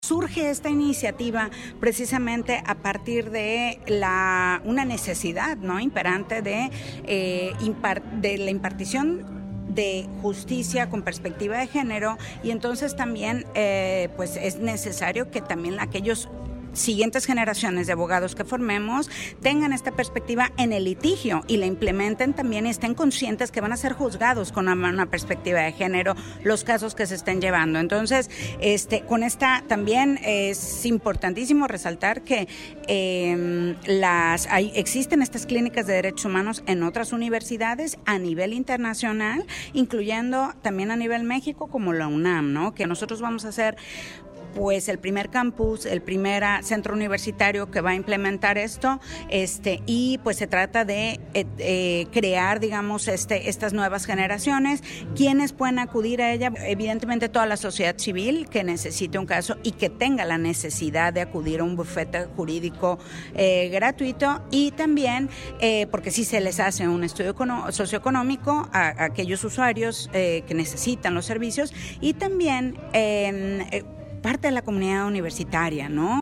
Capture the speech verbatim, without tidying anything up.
Surge esta iniciativa precisamente a partir de la una necesidad, ¿no?, imperante de, eh, impar, de la impartición de justicia con perspectiva de género, y entonces también eh, pues es necesario que también aquellos siguientes generaciones de abogados que formemos tengan esta perspectiva en el litigio y la implementen también y estén conscientes que van a ser juzgados con una, una perspectiva de género los casos que se estén llevando. Entonces, este, con esta también es importantísimo resaltar que eh, las hay, existen estas clínicas de derechos humanos en otras universidades a nivel internacional, incluyendo también a nivel México como la UNAM, ¿no?, que nosotros vamos a hacer pues el primer campus, el primer centro universitario que va a implementar esto, este, y pues se trata de eh, eh, crear, digamos, este, estas nuevas generaciones. ¿Quiénes pueden acudir a ella? Evidentemente toda la sociedad civil que necesite un caso y que tenga la necesidad de acudir a un bufete jurídico eh, gratuito, y también, eh, porque sí se les hace un estudio econo- socioeconómico a, a aquellos usuarios eh, que necesitan los servicios, y también eh, eh, parte de la comunidad universitaria, ¿no?